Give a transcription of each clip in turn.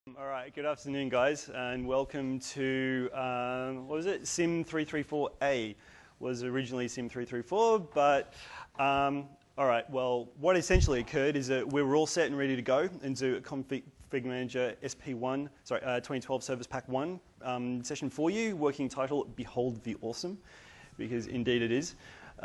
All right, good afternoon, guys, and welcome to, what was it? Sim 334A was originally Sim 334, but, all right, well, what essentially occurred is that we were all set and ready to go and do a Config Manager SP1, 2012 Service Pack 1 session for you, working title, Behold the Awesome, because indeed it is.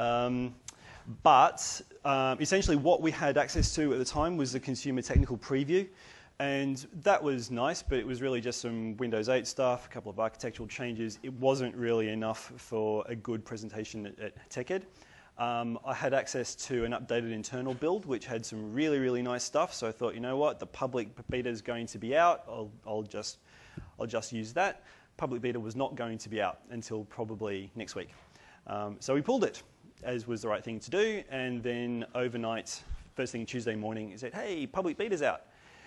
But essentially what we had access to at the time was the consumer technical preview. And that was nice, but it was really just some Windows 8 stuff, a couple of architectural changes. It wasn't really enough for a good presentation at TechEd. I had access to an updated internal build, which had some really, really nice stuff. So I thought, you know what, the public beta is going to be out. I'll just use that. Public beta was not going to be out until probably next week. So we pulled it, as was the right thing to do. And then overnight, first thing Tuesday morning, it said, hey, public beta's out.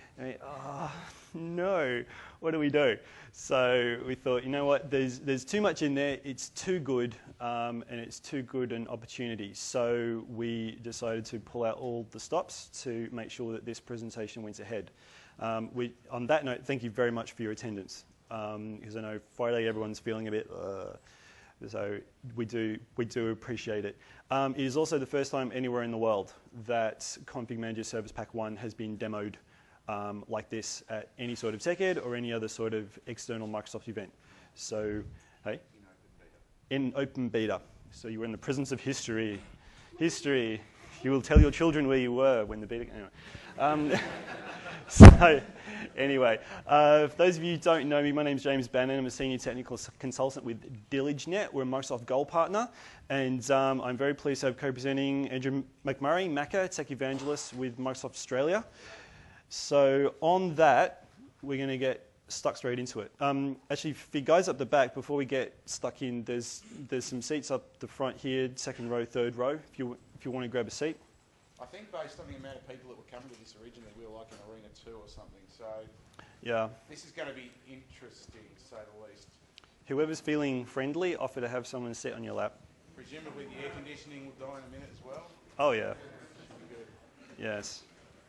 No, what do we do? So we thought, you know what, there's too much in there, it's too good, and it's too good an opportunity. So we decided to pull out all the stops to make sure that this presentation went ahead. On that note, thank you very much for your attendance, because I know Friday everyone's feeling a bit, so we do appreciate it. It is also the first time anywhere in the world that Config Manager Service Pack 1 has been demoed like this at any sort of TechEd or any other sort of external Microsoft event. So, hey? In open beta. So you were in the presence of history. History. You will tell your children where you were when the beta... Anyway. So, anyway, for those of you who don't know me, my name's James Bannon. I'm a senior technical consultant with DiligeNet. We're a Microsoft Gold partner. And I'm very pleased to have co-presenting Andrew McMurray, Macca, Tech Evangelist with Microsoft Australia. So on that, we're going to get stuck straight into it. Actually, for you guys up the back, before we get stuck in, there's some seats up the front here, second row, third row, if you want to grab a seat. I think based on the amount of people that were coming to this originally, we were like in Arena 2 or something. So yeah, this is going to be interesting, to say the least. Whoever's feeling friendly, offer to have someone sit on your lap. Presumably the air conditioning will die in a minute as well. Oh yeah. Should be good. Yes.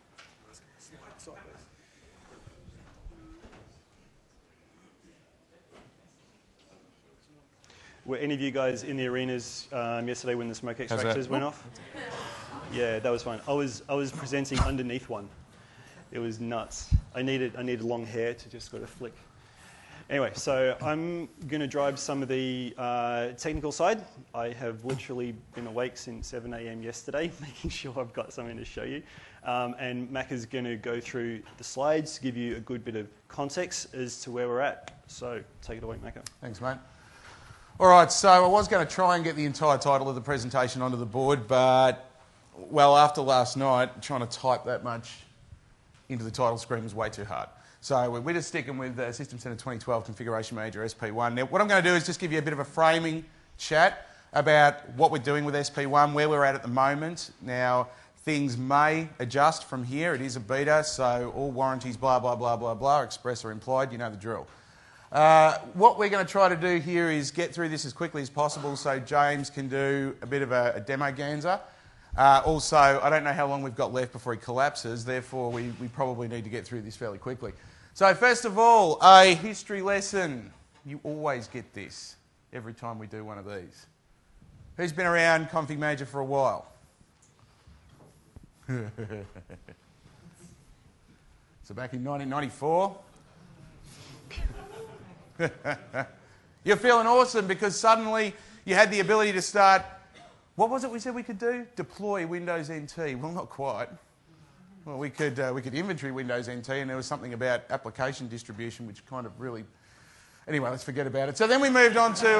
Were any of you guys in the arenas yesterday when the smoke extractors went off? Yeah, that was fun. I was presenting underneath one. It was nuts. I needed long hair to just sort of flick. Anyway, so I'm going to drive some of the technical side. I have literally been awake since 7 a.m. yesterday, making sure I've got something to show you. And Mac is going to go through the slides to give you a good bit of context as to where we're at. So take it away, Macca. Thanks, mate. All right, so I was going to try and get the entire title of the presentation onto the board, but, well, after last night, trying to type that much into the title screen was way too hard. So we're just sticking with System Center 2012 Configuration Manager SP1. Now, what I'm going to do is just give you a bit of a framing chat about what we're doing with SP1, where we're at the moment. Now, things may adjust from here. It is a beta, so all warranties, blah, blah, blah, blah, blah, express or implied, you know the drill. What we're going to try to do here is get through this as quickly as possible so James can do a bit of a demo ganzer. Also, I don't know how long we've got left before he collapses, therefore we probably need to get through this fairly quickly. So first of all, a history lesson. You always get this every time we do one of these. Who's been around Config Manager for a while? So back in 1994... You're feeling awesome because suddenly you had the ability to start, what was it we said we could do? Deploy Windows NT. Well, not quite. Well, we could inventory Windows NT, and there was something about application distribution which kind of really... Anyway, let's forget about it. So then we moved on to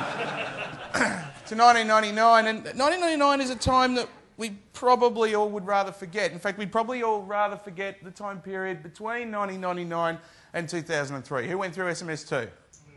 1999, and 1999 is a time that we probably all would rather forget. In fact, we'd probably all rather forget the time period between 1999 and 2003. Who went through SMS2?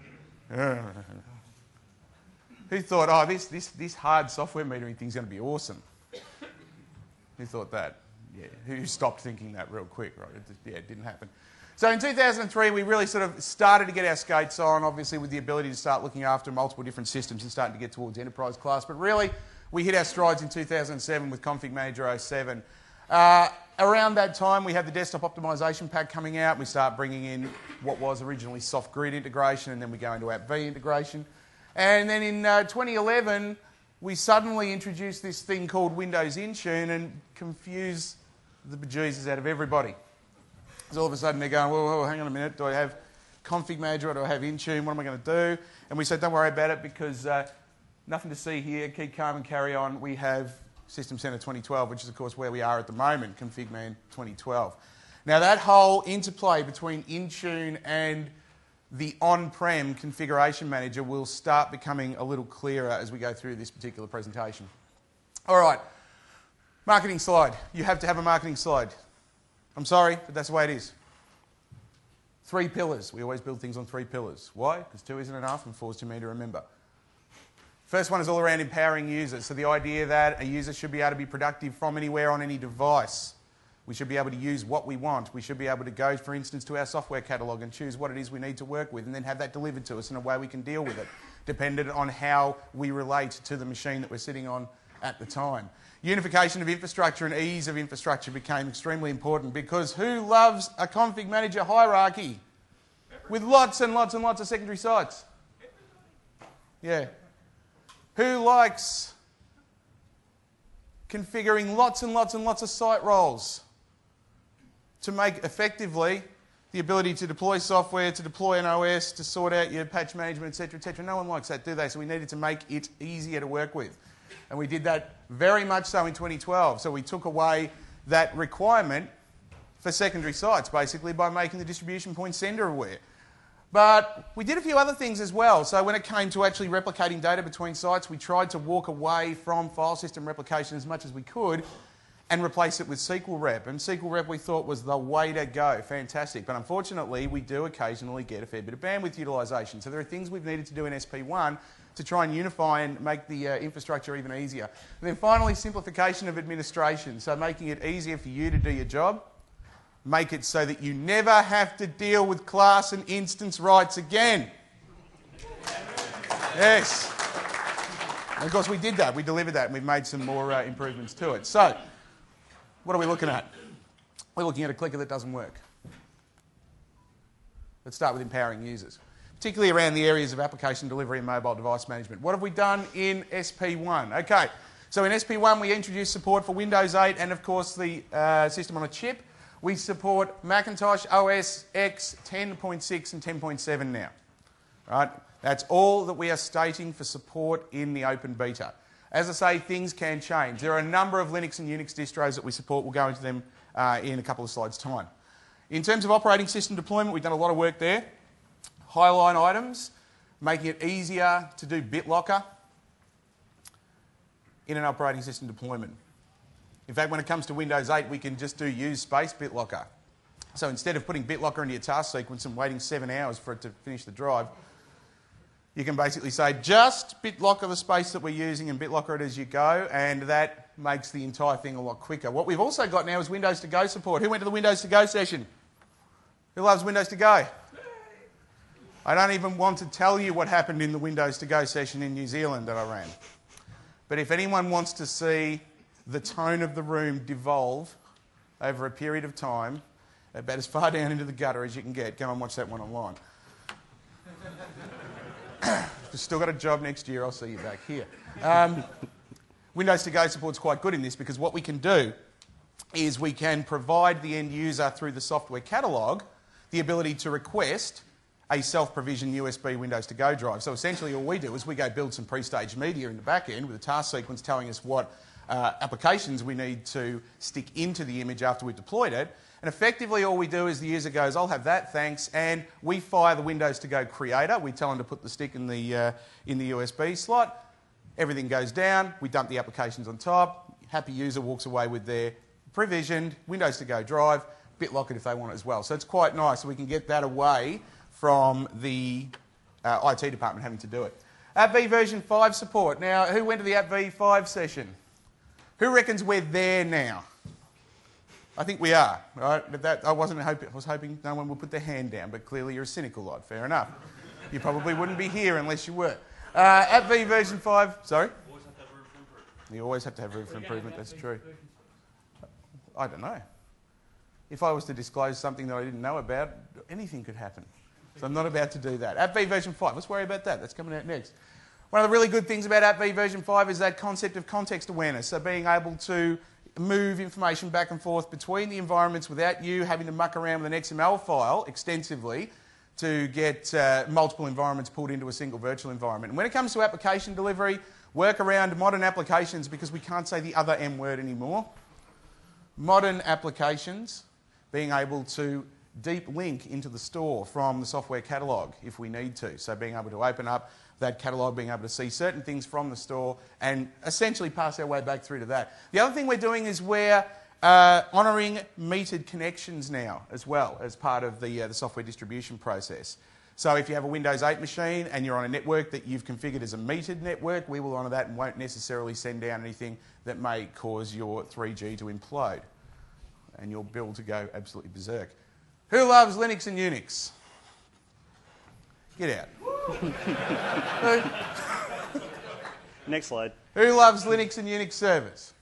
Who thought, oh, this hard software metering thing's going to be awesome? Who thought that? Yeah. Who stopped thinking that real quick, right? It didn't happen. So in 2003, we really sort of started to get our skates on, obviously with the ability to start looking after multiple different systems and starting to get towards enterprise class. But really, we hit our strides in 2007 with Config Manager 07. Around that time, we had the desktop optimization pack coming out. We start bringing in what was originally soft grid integration, and then we go into App V integration. And then in 2011, we suddenly introduced this thing called Windows Intune and confused the bejesus out of everybody. Because all of a sudden they're going, whoa, hang on a minute, do I have Config Manager or do I have Intune? What am I going to do? And we said, don't worry about it because nothing to see here, keep calm and carry on. We have System Center 2012, which is of course where we are at the moment, Config Man 2012. Now that whole interplay between Intune and the on-prem configuration manager will start becoming a little clearer as we go through this particular presentation. All right, marketing slide. You have to have a marketing slide. I'm sorry, but that's the way it is. 3 pillars. We always build things on 3 pillars. Why? Because 2 isn't enough and 4 is too many to remember. First one is all around empowering users. So the idea that a user should be able to be productive from anywhere on any device. We should be able to use what we want. We should be able to go, for instance, to our software catalogue and choose what it is we need to work with and then have that delivered to us in a way we can deal with it, dependent on how we relate to the machine that we're sitting on at the time. Unification of infrastructure and ease of infrastructure became extremely important because who loves a config manager hierarchy with lots and lots and lots of secondary sites? Yeah. Who likes configuring lots and lots and lots of site roles to make effectively the ability to deploy software, to deploy an OS, to sort out your patch management, etc., etc. No one likes that, do they? So we needed to make it easier to work with. And we did that very much so in 2012. So we took away that requirement for secondary sites, basically, by making the distribution point sender aware. But we did a few other things as well. So when it came to actually replicating data between sites, we tried to walk away from file system replication as much as we could and replace it with SQL Rep. And SQL Rep we thought was the way to go. Fantastic. But unfortunately, we do occasionally get a fair bit of bandwidth utilisation. So there are things we've needed to do in SP1 to try and unify and make the infrastructure even easier. And then finally, simplification of administration. So making it easier for you to do your job. Make it so that you never have to deal with class and instance rights again. Yes. And of course we did that. We delivered that and we've made some more improvements to it. So, what are we looking at? We're looking at a clicker that doesn't work. Let's start with empowering users, particularly around the areas of application delivery and mobile device management. What have we done in SP1? Okay, so in SP1 we introduced support for Windows 8 and of course the system on a chip. We support Macintosh OS X 10.6 and 10.7 now. Right? That's all that we are stating for support in the open beta. As I say, things can change. There are a number of Linux and Unix distros that we support. We'll go into them in a couple of slides' time. In terms of operating system deployment, we've done a lot of work there. Highline items, making it easier to do BitLocker in an operating system deployment. In fact, when it comes to Windows 8, we can just do use space BitLocker. So instead of putting BitLocker into your task sequence and waiting 7 hours for it to finish the drive, you can basically say, just BitLocker the space that we're using and BitLocker it as you go, and that makes the entire thing a lot quicker. What we've also got now is Windows to Go support. Who went to the Windows to Go session? Who loves Windows to Go? I don't even want to tell you what happened in the Windows to Go session in New Zealand that I ran. But if anyone wants to see the tone of the room devolve over a period of time, about as far down into the gutter as you can get, go and watch that one online. You've still got a job next year, I'll see you back here. Windows to Go support's quite good in this because what we can do is we can provide the end user through the software catalogue the ability to request a self-provisioned USB Windows to Go drive. So essentially all we do is we go build some pre-staged media in the back end with a task sequence telling us what applications we need to stick into the image after we've deployed it. And effectively all we do is the user goes, I'll have that, thanks, and we fire the Windows to Go creator. We tell them to put the stick in the USB slot. Everything goes down. We dump the applications on top. Happy user walks away with their provisioned Windows to Go drive, BitLocker if they want it as well. So it's quite nice. So we can get that away from the IT department having to do it. AppV version 5 support. Now, who went to the AppV 5 session? Who reckons we're there now? I think we are, right? But I was hoping no one would put their hand down, but clearly you're a cynical lot. Fair enough. You probably wouldn't be here unless you were. AppV version 5, sorry? Always have to have room for improvement. You always have to have room for improvement, that's true. I don't know. if I was to disclose something that I didn't know about, anything could happen. So I'm not about to do that. AppV version 5, let's worry about that. That's coming out next. One of the really good things about AppV version 5 is that concept of context awareness. So being able to move information back and forth between the environments without you having to muck around with an XML file extensively to get multiple environments pulled into a single virtual environment. And when it comes to application delivery, work around modern applications, because we can't say the other M word anymore. Modern applications, being able to deep link into the store from the software catalogue if we need to. So being able to open up that catalogue, being able to see certain things from the store and essentially pass our way back through to that. The other thing we're doing is we're honouring metered connections now as well as part of the software distribution process. So if you have a Windows 8 machine and you're on a network that you've configured as a metered network, we will honour that and won't necessarily send down anything that may cause your 3G to implode and your bill to go absolutely berserk. Who loves Linux and Unix? Get out. Next slide. Who loves Linux and Unix servers?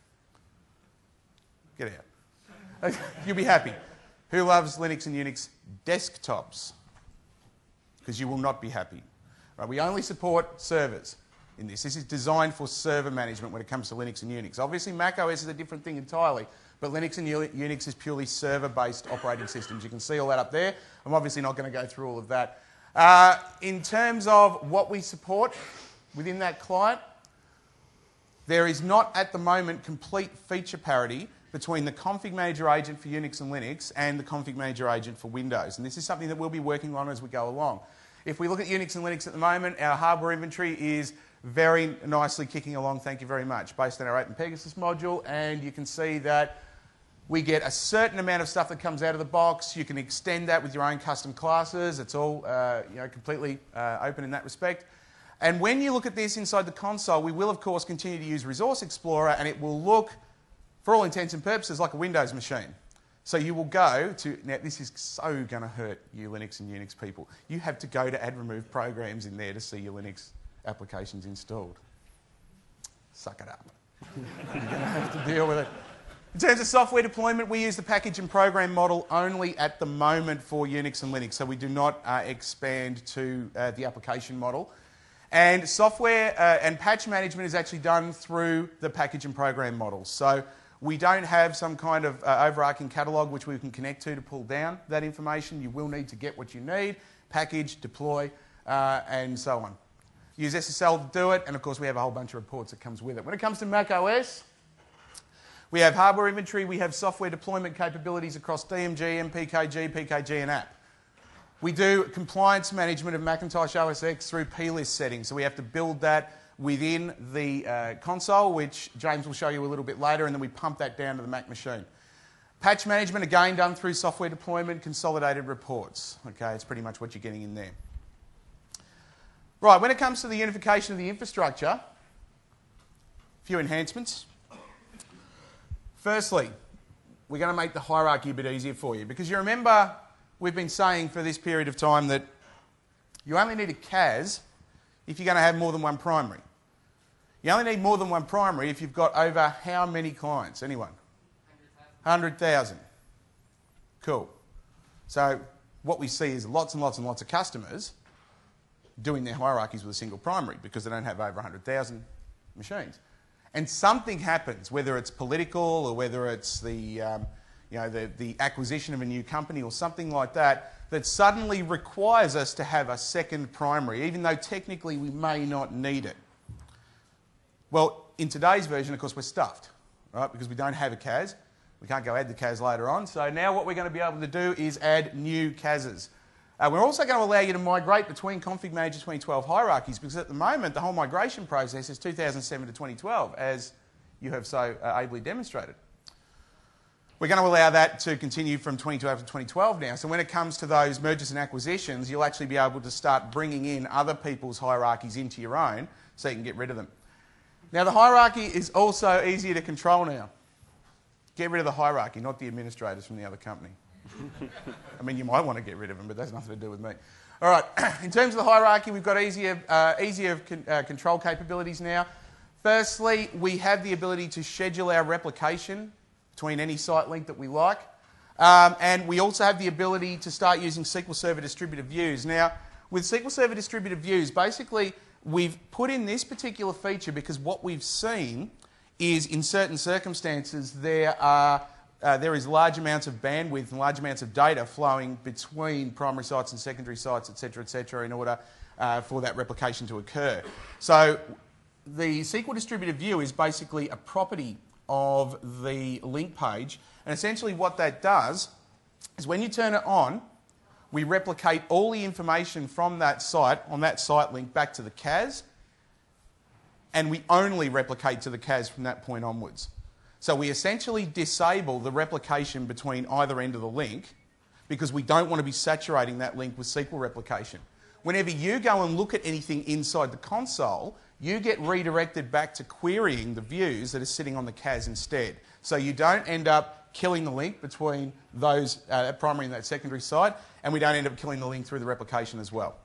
Get out. You'll be happy. Who loves Linux and Unix desktops? Because you will not be happy. Right, we only support servers in this. This is designed for server management when it comes to Linux and Unix. Obviously, Mac OS is a different thing entirely, but Linux and Unix is purely server-based operating systems. You can see all that up there. I'm obviously not going to go through all of that. In terms of what we support within that client, there is not at the moment complete feature parity between the config manager agent for Unix and Linux and the config manager agent for Windows. And this is something that we'll be working on as we go along. If we look at Unix and Linux at the moment, our hardware inventory is very nicely kicking along, thank you very much, based on our OpenPegasus module. And you can see that we get a certain amount of stuff that comes out of the box. You can extend that with your own custom classes. It's all completely open in that respect. And when you look at this inside the console, we will, of course, continue to use Resource Explorer, and it will look, for all intents and purposes, like a Windows machine. So you will go to... Now, this is so going to hurt you Linux and Unix people. You have to go to Add Remove Programs in there to see your Linux applications installed. Suck it up. You're going to have to deal with it. In terms of software deployment, we use the package and program model only at the moment for Unix and Linux, so we do not expand to the application model. And software and patch management is actually done through the package and program model. So we don't have some kind of overarching catalogue which we can connect to pull down that information. You will need to get what you need, package, deploy, and so on. Use SSL to do it, and of course we have a whole bunch of reports that comes with it. When it comes to Mac OS, we have hardware inventory, we have software deployment capabilities across DMG, MPKG, PKG and app. We do compliance management of Macintosh OS X through plist settings, so we have to build that within the console, which James will show you a little bit later, and then we pump that down to the Mac machine. Patch management, again, done through software deployment, consolidated reports. Okay, it's pretty much what you're getting in there. Right, when it comes to the unification of the infrastructure, a few enhancements. Firstly, we're going to make the hierarchy a bit easier for you, because you remember we've been saying for this period of time that you only need a CAS if you're going to have more than one primary. You only need more than one primary if you've got over how many clients? Anyone? 100,000. Cool. So what we see is lots and lots and lots of customers doing their hierarchies with a single primary because they don't have over 100,000 machines. And something happens, whether it's political or whether it's the acquisition of a new company or something like that, that suddenly requires us to have a second primary, even though technically we may not need it. Well, in today's version, of course, we're stuffed, right? Because we don't have a CAS. We can't go add the CAS later on. So now what we're going to be able to do is add new CASs. We're also going to allow you to migrate between Config Manager 2012 hierarchies, because at the moment the whole migration process is 2007 to 2012, as you have so ably demonstrated. We're going to allow that to continue from 2012 to 2012 now. So when it comes to those mergers and acquisitions, you'll actually be able to start bringing in other people's hierarchies into your own so you can get rid of them. Now the hierarchy is also easier to control now. Get rid of the hierarchy, not the administrators from the other company. I mean, you might want to get rid of them, but that's nothing to do with me. All right, in terms of the hierarchy, we've got easier control capabilities now. Firstly, we have the ability to schedule our replication between any site link that we like. And we also have the ability to start using SQL Server Distributed Views. Now, with SQL Server Distributed Views, basically we've put in this particular feature because what we've seen is in certain circumstances there is large amounts of bandwidth and large amounts of data flowing between primary sites and secondary sites, etc., in order for that replication to occur. So the SQL Distributed View is basically a property of the link page, and essentially what that does is when you turn it on, we replicate all the information from that site on that site link back to the CAS, and we only replicate to the CAS from that point onwards. So we essentially disable the replication between either end of the link because we don't want to be saturating that link with SQL replication. Whenever you go and look at anything inside the console, you get redirected back to querying the views that are sitting on the CAS instead. So you don't end up killing the link between those primary and that secondary site, and we don't end up killing the link through the replication as well.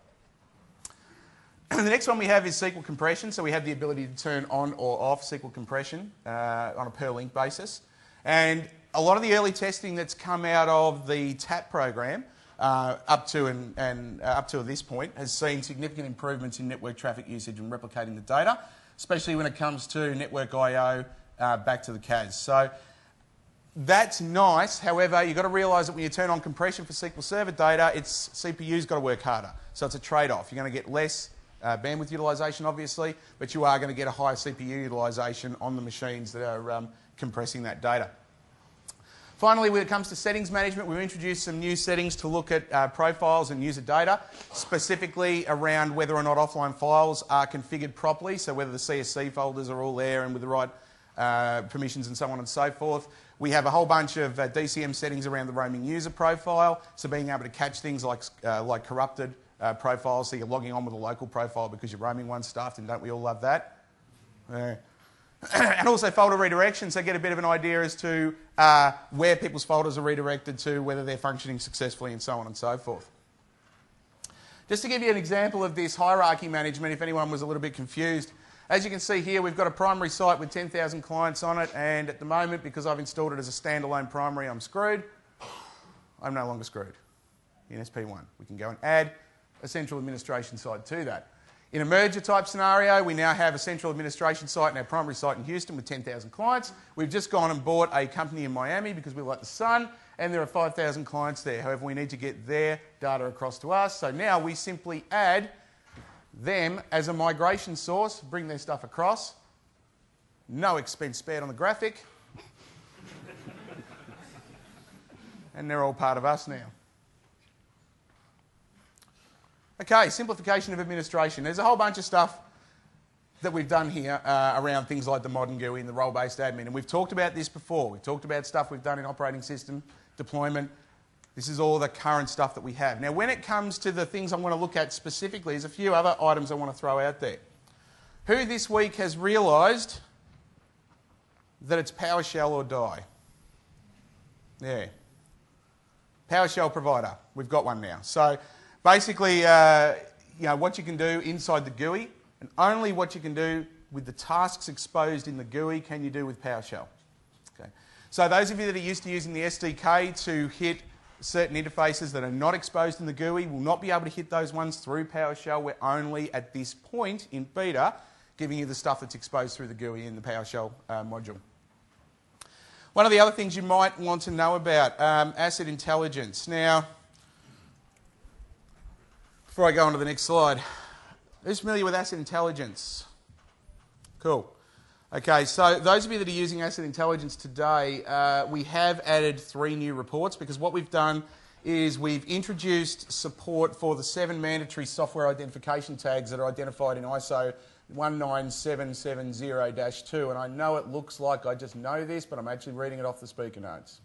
The next one we have is SQL compression. So we have the ability to turn on or off SQL compression on a per link basis. And a lot of the early testing that's come out of the TAP program up to this point has seen significant improvements in network traffic usage and replicating the data, especially when it comes to network I/O back to the CAS. So that's nice. However, you've got to realise that when you turn on compression for SQL Server data, its CPU's got to work harder. So it's a trade-off. You're going to get less bandwidth utilisation, obviously, but you are going to get a higher CPU utilisation on the machines that are compressing that data. Finally, when it comes to settings management, we've introduced some new settings to look at profiles and user data, specifically around whether or not offline files are configured properly, so whether the CSC folders are all there and with the right permissions and so on and so forth. We have a whole bunch of DCM settings around the roaming user profile, so being able to catch things like corrupted profiles, so you're logging on with a local profile because your roaming one's stuffed, and don't we all love that? And also folder redirection, so get a bit of an idea as to where people's folders are redirected to, whether they're functioning successfully, and so on and so forth. Just to give you an example of this hierarchy management, if anyone was a little bit confused, as you can see here, we've got a primary site with 10,000 clients on it, and at the moment, because I've installed it as a standalone primary, I'm screwed. I'm no longer screwed in SP1. We can go and add a central administration site to that. In a merger type scenario, we now have a central administration site in our primary site in Houston with 10,000 clients. We've just gone and bought a company in Miami because we like the sun, and there are 5,000 clients there. However, we need to get their data across to us. So now we simply add them as a migration source, bring their stuff across. No expense spared on the graphic. And they're all part of us now. Okay, simplification of administration. There's a whole bunch of stuff that we've done here around things like the modern GUI and the role-based admin. And we've talked about this before. We've talked about stuff we've done in operating system deployment. This is all the current stuff that we have. Now, when it comes to the things I want to look at specifically, there's a few other items I want to throw out there. Who this week has realised that it's PowerShell or die? Yeah. PowerShell provider. We've got one now. So basically, what you can do inside the GUI, and only what you can do with the tasks exposed in the GUI can you do with PowerShell. Okay. So those of you that are used to using the SDK to hit certain interfaces that are not exposed in the GUI will not be able to hit those ones through PowerShell. We're only, at this point in beta, giving you the stuff that's exposed through the GUI in the PowerShell module. One of the other things you might want to know about, asset intelligence. Now, before I go on to the next slide, who's familiar with asset intelligence? Cool. Okay, so those of you that are using asset intelligence today, we have added 3 new reports because what we've done is we've introduced support for the 7 mandatory software identification tags that are identified in ISO 19770-2, and I know it looks like I just know this, but I'm actually reading it off the speaker notes.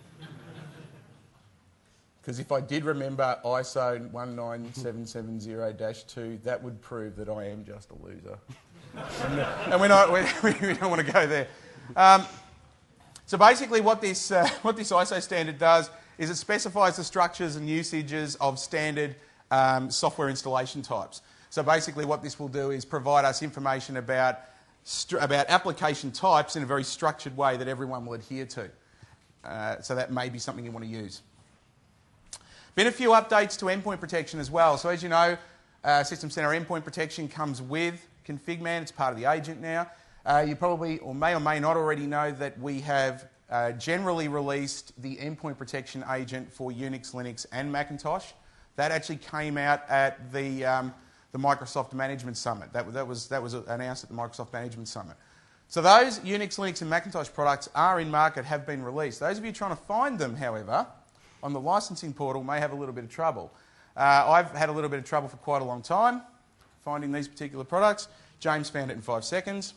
Because if I did remember ISO 19770-2, that would prove that I am just a loser. And we don't want to go there. So basically what this ISO standard does is it specifies the structures and usages of standard software installation types. So basically what this will do is provide us information about application types in a very structured way that everyone will adhere to. So that may be something you want to use. Been a few updates to endpoint protection as well. So as you know, System Center endpoint protection comes with ConfigMan. It's part of the agent now. You probably or may not already know that we have generally released the endpoint protection agent for Unix, Linux and Macintosh. That actually came out at the Microsoft Management Summit. That was announced at the Microsoft Management Summit. So those Unix, Linux and Macintosh products are in market, have been released. Those of you trying to find them, however, on the licensing portal may have a little bit of trouble. I've had a little bit of trouble for quite a long time finding these particular products. James found it in 5 seconds.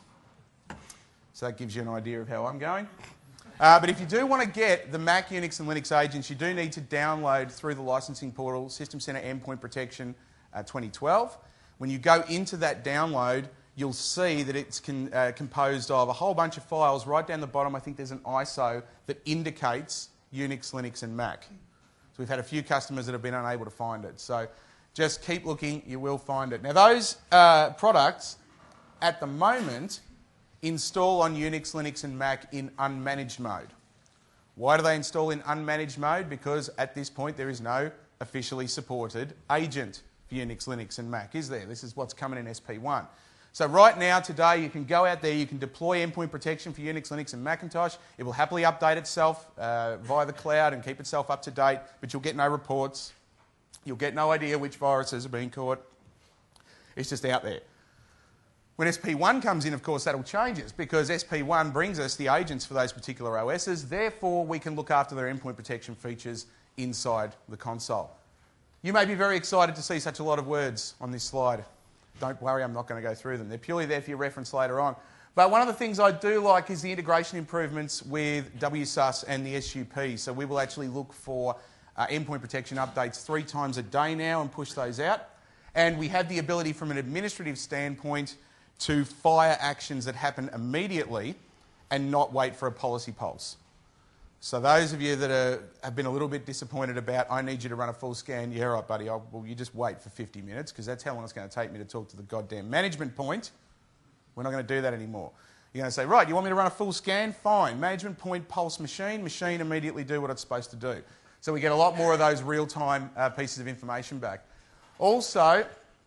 So that gives you an idea of how I'm going. But if you do want to get the Mac, Unix and Linux agents, you do need to download through the licensing portal System Center Endpoint Protection 2012. When you go into that download, you'll see that it's composed of a whole bunch of files. Right down the bottom, I think there's an ISO that indicates Unix, Linux and Mac. So we've had a few customers that have been unable to find it. So just keep looking, you will find it. Now those products, at the moment, install on Unix, Linux and Mac in unmanaged mode. Why do they install in unmanaged mode? Because at this point there is no officially supported agent for Unix, Linux and Mac, is there? This is what's coming in SP1. So right now, today, you can go out there, you can deploy endpoint protection for Unix, Linux and Macintosh. It will happily update itself via the cloud and keep itself up to date, but you'll get no reports. You'll get no idea which viruses are being caught. It's just out there. When SP1 comes in, of course, that'll change us because SP1 brings us the agents for those particular OSs. Therefore, we can look after their endpoint protection features inside the console. You may be very excited to see such a lot of words on this slide. Don't worry, I'm not going to go through them. They're purely there for your reference later on. But one of the things I do like is the integration improvements with WSUS and the SUP. So we will actually look for endpoint protection updates 3 times a day now and push those out. And we have the ability from an administrative standpoint to fire actions that happen immediately and not wait for a policy pulse. So those of you that have been a little bit disappointed about, I need you to run a full scan, yeah, right, buddy, well, you just wait for 50 minutes because that's how long it's going to take me to talk to the goddamn management point. We're not going to do that anymore. You're going to say, right, you want me to run a full scan? Fine. Management point, pulse machine immediately do what it's supposed to do. So we get a lot more of those real-time pieces of information back. Also,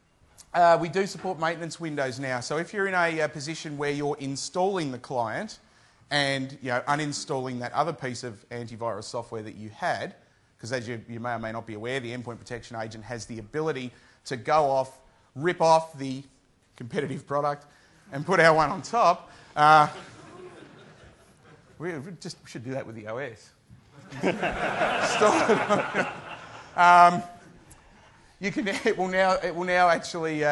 we do support maintenance windows now. So if you're in a position where you're installing the client and uninstalling that other piece of antivirus software that you had, because as you may or may not be aware, the endpoint protection agent has the ability to go off, rip off the competitive product and put our one on top. We just should do that with the OS. It will now actually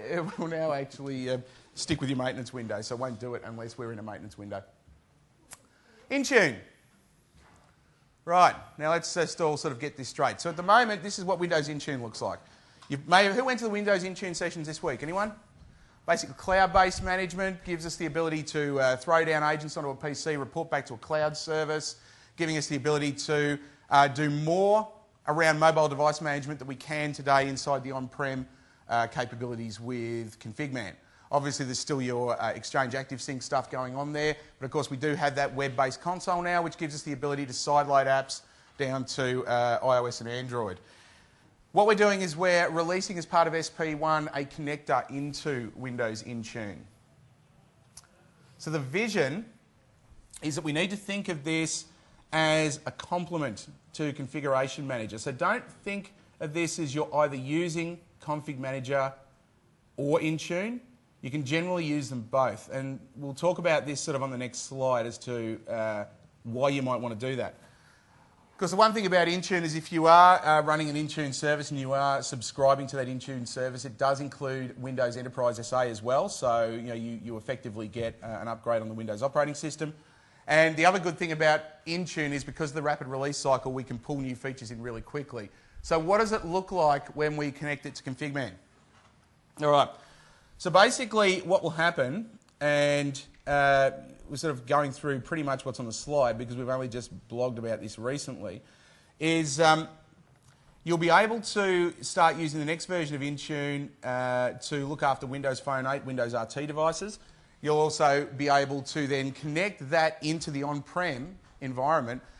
stick with your maintenance window, so it won't do it unless we're in a maintenance window. Intune. Right, now let's just all sort of get this straight. So at the moment, this is what Windows Intune looks like. Who went to the Windows Intune sessions this week? Anyone? Basically, cloud-based management gives us the ability to throw down agents onto a PC, report back to a cloud service, giving us the ability to do more around mobile device management than we can today inside the on-prem capabilities with ConfigMan. Obviously, there's still your Exchange ActiveSync stuff going on there, but of course we do have that web-based console now, which gives us the ability to sideload apps down to iOS and Android. What we're doing is we're releasing as part of SP1 a connector into Windows Intune. So the vision is that we need to think of this as a complement to Configuration Manager. So don't think of this as you're either using Config Manager or Intune. You can generally use them both. And we'll talk about this sort of on the next slide as to why you might want to do that. Because the one thing about Intune is if you are running an Intune service and you are subscribing to that Intune service, it does include Windows Enterprise SA as well. So you effectively get an upgrade on the Windows operating system. And the other good thing about Intune is because of the rapid release cycle, we can pull new features in really quickly. So what does it look like when we connect it to ConfigMan? All right. So basically what will happen, and we're sort of going through pretty much what's on the slide because we've only just blogged about this recently, is you'll be able to start using the next version of Intune to look after Windows Phone 8, Windows RT devices. You'll also be able to then connect that into the on-prem environment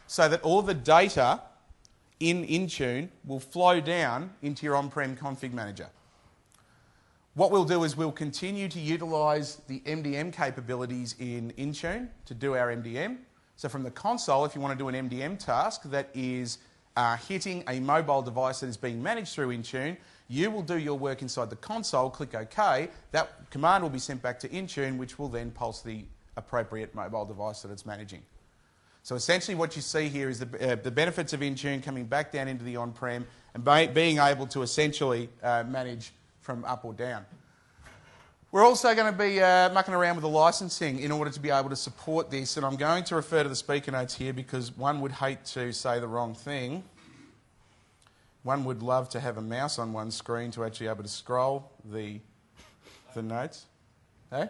so that all the data in Intune will flow down into your on-prem config manager. What we'll do is we'll continue to utilise the MDM capabilities in Intune to do our MDM. So from the console, if you want to do an MDM task that is hitting a mobile device that is being managed through Intune, you will do your work inside the console, click OK, that command will be sent back to Intune, which will then pulse the appropriate mobile device that it's managing. So essentially what you see here is the benefits of Intune coming back down into the on-prem and being able to essentially manage from up or down. We're also going to be mucking around with the licensing in order to be able to support this, and I'm going to refer to the speaker notes here because one would hate to say the wrong thing. One would love to have a mouse on one screen to actually be able to scroll the notes. Hey?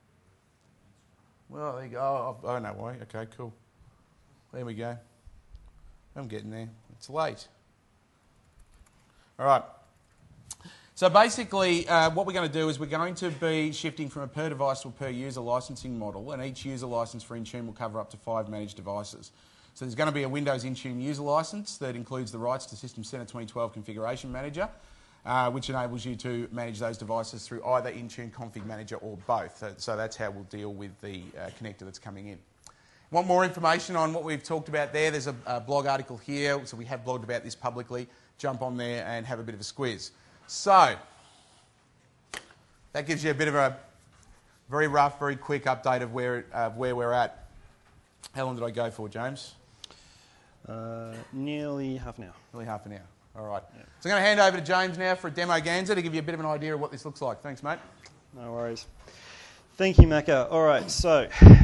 Well, there you go. Oh, no way. Okay, cool. There we go. I'm getting there. It's late. All right. So basically, what we're going to do is we're going to be shifting from a per device to a per user licensing model, and each user license for Intune will cover up to 5 managed devices. So there's going to be a Windows Intune user license that includes the rights to System Center 2012 Configuration Manager, which enables you to manage those devices through either Intune Config Manager or both. So that's how we'll deal with the connector that's coming in. Want more information on what we've talked about there? There's a blog article here, so we have blogged about this publicly. Jump on there and have a bit of a squiz. So, that gives you a bit of a very rough, very quick update of where we're at. How long did I go for, James? Nearly half an hour. Nearly half an hour. All right. Yeah. So I'm going to hand over to James now for a demo Ganza to give you a bit of an idea of what this looks like. Thanks, mate. No worries. Thank you, Macca. All right, so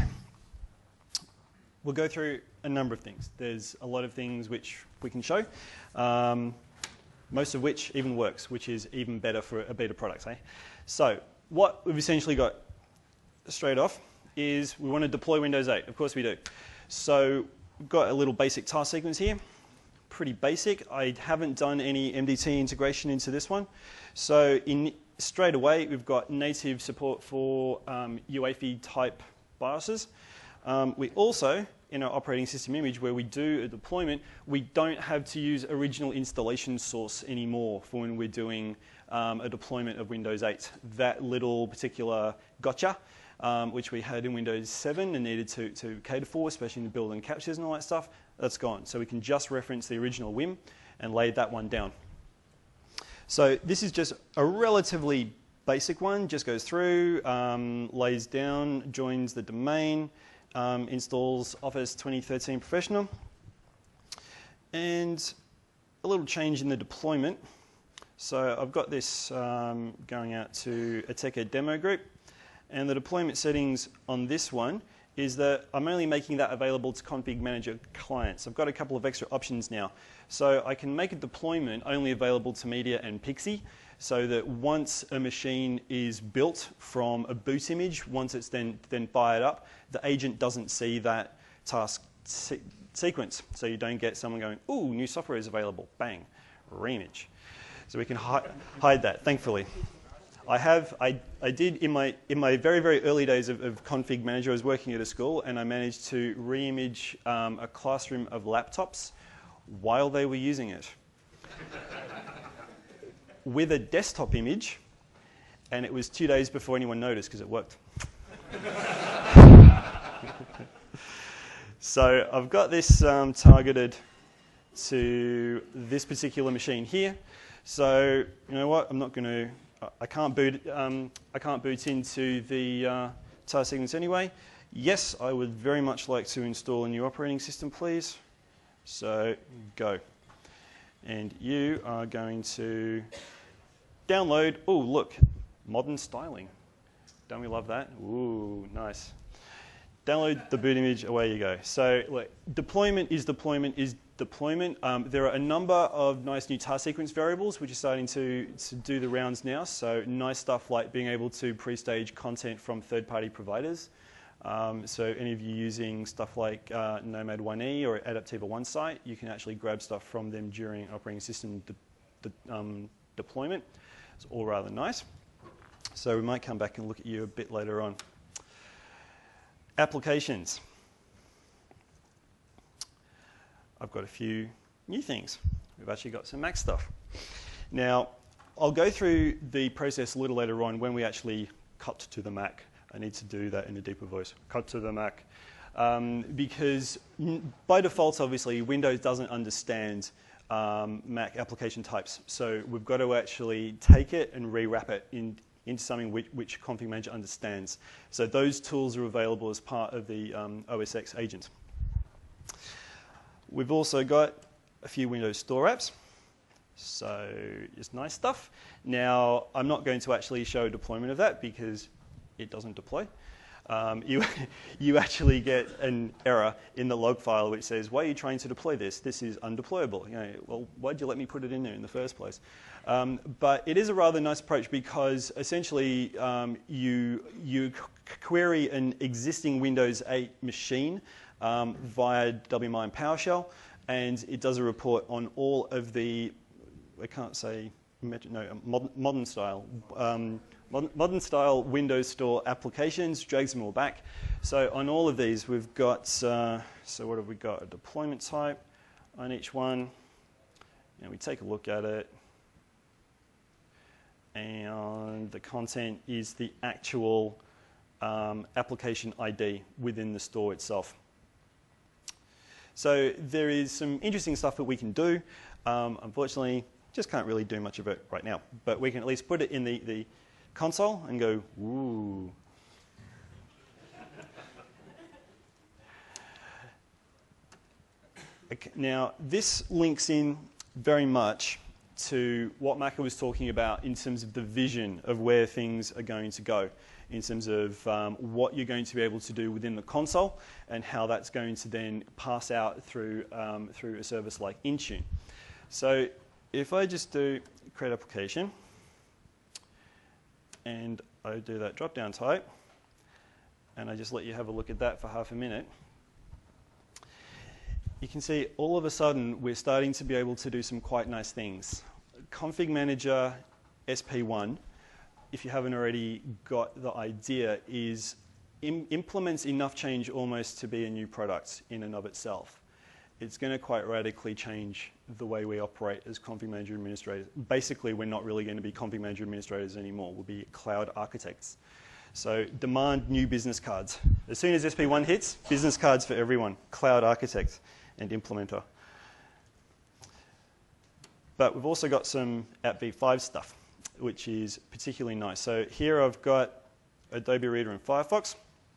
we'll go through a number of things. There's a lot of things which we can show. Most of which even works, which is even better for a beta product. Eh? So what we've essentially got straight off is we want to deploy Windows 8. Of course we do. So we've got a little basic task sequence here. Pretty basic. I haven't done any MDT integration into this one. So straight away we've got native support for UEFI type BIOSes. We also, in our operating system image where we do a deployment, we don't have to use original installation source anymore for when we're doing a deployment of Windows 8. That little particular gotcha, which we had in Windows 7 and needed to cater for, especially in the build and captures and all that stuff, that's gone. So we can just reference the original WIM and lay that one down. So this is just a relatively basic one, just goes through, lays down, joins the domain, installs Office 2013 Professional, and a little change in the deployment. So I've got this going out to a TechEd demo group, and the deployment settings on this one is that I'm only making that available to Config Manager clients. I've got a couple of extra options now. So I can make a deployment only available to Media and Pixie, so that once a machine is built from a boot image, once it's then fired up, the agent doesn't see that task sequence. So you don't get someone going, ooh, new software is available, bang, reimage. So we can hide that, thankfully. I did in my very, very early days of Config Manager, I was working at a school and I managed to reimage a classroom of laptops while they were using it. With a desktop image, and it was 2 days before anyone noticed because it worked. So I've got this targeted to this particular machine here. So you know what? I'm not going to. I can't boot into the task sequence anyway. Yes, I would very much like to install a new operating system, please. So go, and you are going to download, oh look, modern styling. Don't we love that? Ooh, nice. Download the boot image, away you go. So look, deployment is deployment is deployment. There are a number of nice new task sequence variables which are starting to do the rounds now. So nice stuff like being able to pre-stage content from third-party providers. So any of you using stuff like Nomad 1E or Adaptiva OneSite, you can actually grab stuff from them during operating system deployment. It's all rather nice. So we might come back and look at you a bit later on. I've got a few new things. We've actually got some Mac stuff. Now, I'll go through the process a little later on when we actually cut to the Mac. I need to do that in a deeper voice. Cut to the Mac. Because by default, obviously, Windows doesn't understand Mac application types. So we've got to actually take it and rewrap it into something which Config Manager understands. So those tools are available as part of the OS X agent. We've also got a few Windows Store apps. So it's nice stuff. Now, I'm not going to actually show a deployment of that because it doesn't deploy. You actually get an error in the log file which says, why are you trying to deploy this? This is undeployable. You know, well, why'd you let me put it in there in the first place? But it is a rather nice approach because essentially you query an existing Windows 8 machine via WMine PowerShell, and it does a report on all of the, I can't say, modern style Windows Store applications, drags them all back. So on all of these, we've got, so what have we got? A deployment type on each one. And we take a look at it. And the content is the actual application ID within the store itself. So there is some interesting stuff that we can do. Unfortunately, just can't really do much of it right now. But we can at least put it in the console and go, ooh. Okay, now, this links in very much to what Maka was talking about in terms of the vision of where things are going to go, in terms of what you're going to be able to do within the console and how that's going to then pass out through, through a service like Intune. So if I just do create application, and I do that drop-down type, and I just let you have a look at that for half a minute, you can see all of a sudden we're starting to be able to do some quite nice things. Config Manager SP1, if you haven't already got the idea, implements enough change almost to be a new product in and of itself. It's going to quite radically change the way we operate as Config Manager administrators. Basically, we're not really going to be Config Manager administrators anymore. We'll be cloud architects. So demand new business cards. As soon as SP1 hits, business cards for everyone, cloud architect and implementer. But we've also got some App v5 stuff, which is particularly nice. So here I've got Adobe Reader and Firefox.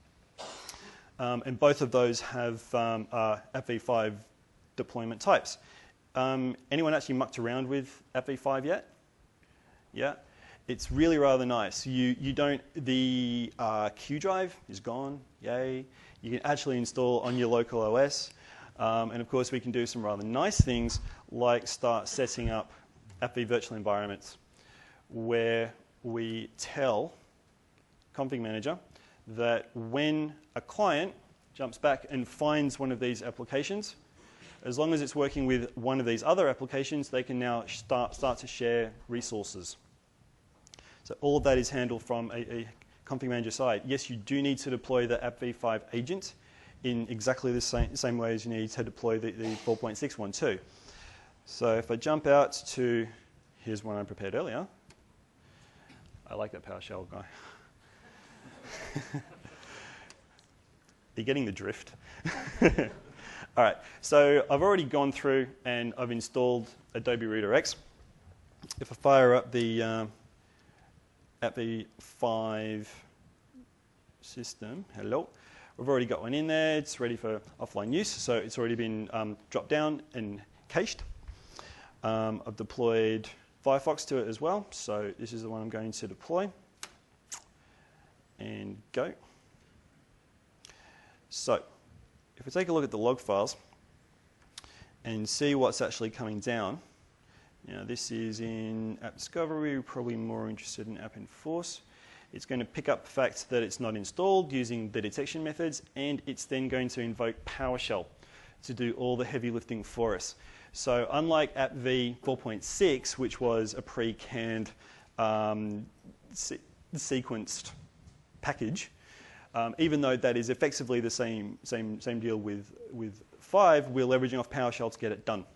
And both of those have App v5 deployment types. Anyone actually mucked around with App v5 yet? Yeah? It's really rather nice. You don't, the Q drive is gone, yay. You can actually install on your local OS. And of course, we can do some rather nice things like start setting up App v virtual environments where we tell Config Manager that when a client jumps back and finds one of these applications, as long as it's working with one of these other applications, they can now start to share resources. So all of that is handled from a Config Manager side. Yes, you do need to deploy the App v5 agent in exactly the same way as you need to deploy the 4.6 one too. So if I jump out to, here's one I prepared earlier. I like that PowerShell guy. Are you getting the drift? All right, so I've already gone through and I've installed Adobe Reader X. If I fire up the App v5 system, hello, we've already got one in there. It's ready for offline use, so it's already been dropped down and cached. I've deployed Firefox to it as well, so this is the one I'm going to deploy. And go. So, if we take a look at the log files and see what's actually coming down, now this is in App Discovery, we're probably more interested in App Enforce. It's going to pick up the fact that it's not installed using the detection methods, and it's then going to invoke PowerShell to do all the heavy lifting for us. So unlike App v 4.6, which was a pre-canned sequenced package, even though that is effectively the same deal with 5, we're leveraging off PowerShell to get it done.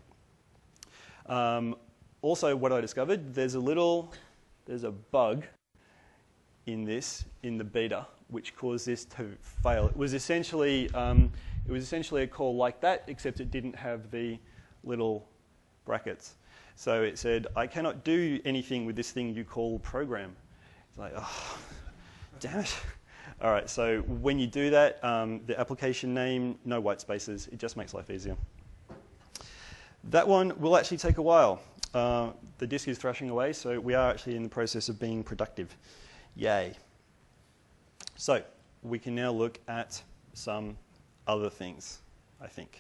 Also, what I discovered, there's a bug in the beta, which caused this to fail. It was essentially a call like that, except it didn't have the little brackets. So it said, I cannot do anything with this thing you call program. It's like, oh, damn it. All right, so when you do that, the application name, no white spaces. It just makes life easier. That one will actually take a while. The disk is thrashing away, so we are actually in the process of being productive. Yay. So we can now look at some other things, I think.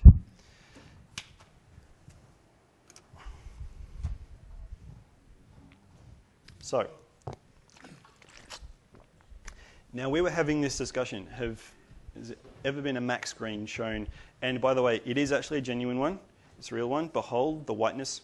So now we were having this discussion. Has there ever been a Mac screen shown? And by the way, it is actually a genuine one. It's a real one. Behold the whiteness.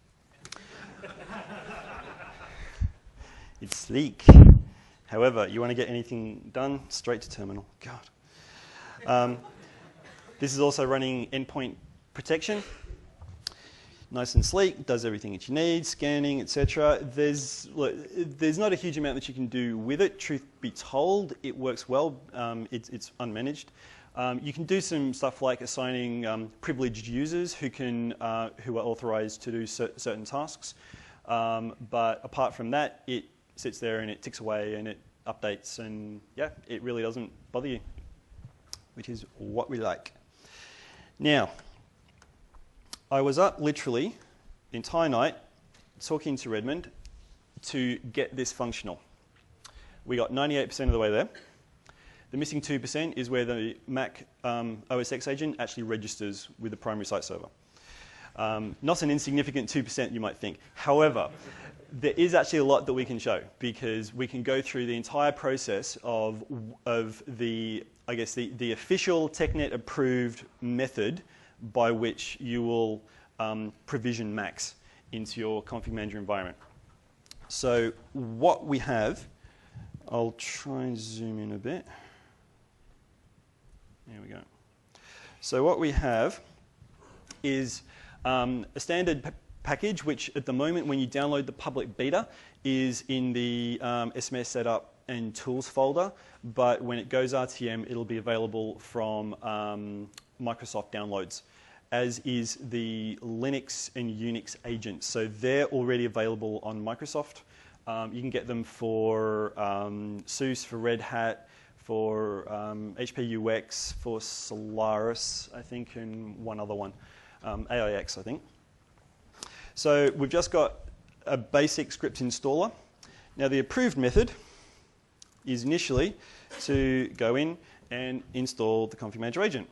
It's sleek. However, you want to get anything done, straight to terminal. God. This is also running endpoint protection. Nice and sleek, does everything that you need, scanning, etc. There's not a huge amount that you can do with it. Truth be told, it works well. It's unmanaged. You can do some stuff like assigning privileged users who are authorized to do certain tasks. But apart from that, it sits there and it ticks away and it updates, and yeah, it really doesn't bother you, which is what we like. Now, I was up literally the entire night talking to Redmond to get this functional. We got 98% of the way there. The missing 2% is where the Mac OS X agent actually registers with the primary site server. Not an insignificant 2%, you might think. However, there is actually a lot that we can show, because we can go through the entire process of the official TechNet approved method by which you will provision Macs into your config manager environment. So what we have, I'll try and zoom in a bit. There we go. So what we have is a standard package, which at the moment when you download the public beta is in the SMS setup and tools folder, but when it goes RTM, it'll be available from Microsoft downloads, as is the Linux and Unix agents. So they're already available on Microsoft. You can get them for SUSE, for Red Hat, for HP UX, for Solaris, I think, and one other one, AIX, I think. So we've just got a basic script installer. Now the approved method is initially to go in and install the config manager agent.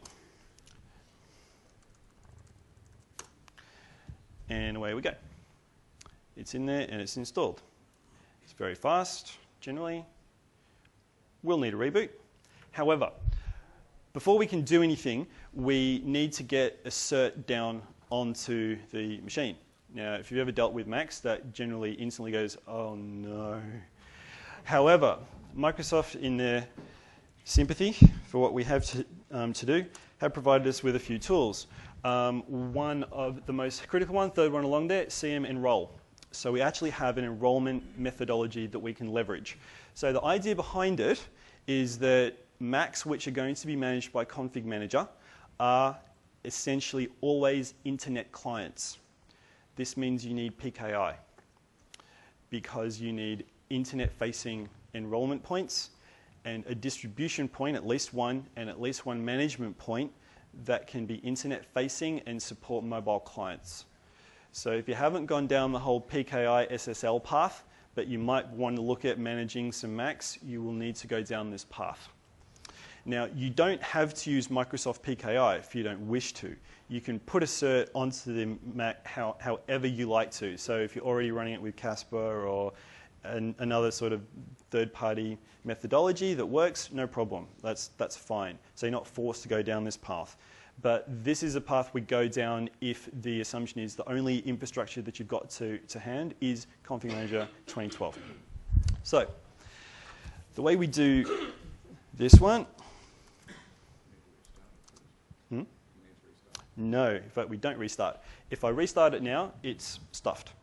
And away we go. It's in there and it's installed. It's very fast, generally. We'll need a reboot. However, before we can do anything, we need to get a cert down onto the machine. Now, if you've ever dealt with Macs, that generally instantly goes, oh no. However, Microsoft, in their sympathy for what we have to do, have provided us with a few tools. One of the most critical ones, third one along there, CM Enroll. So we actually have an enrollment methodology that we can leverage. So the idea behind it is that Macs which are going to be managed by Config Manager are essentially always internet clients. This means you need PKI because you need internet-facing enrollment points and a distribution point, at least one, and at least one management point that can be internet-facing and support mobile clients. So if you haven't gone down the whole PKI SSL path, but you might want to look at managing some Macs, you will need to go down this path. Now, you don't have to use Microsoft PKI if you don't wish to. You can put a cert onto the Mac however you like to. So if you're already running it with Casper or another sort of third-party methodology that works, no problem. That's fine. So you're not forced to go down this path. But this is a path we go down if the assumption is the only infrastructure that you've got to hand is Config Manager 2012. So the way we do this one... No, but we don't restart. If I restart it now, it's stuffed.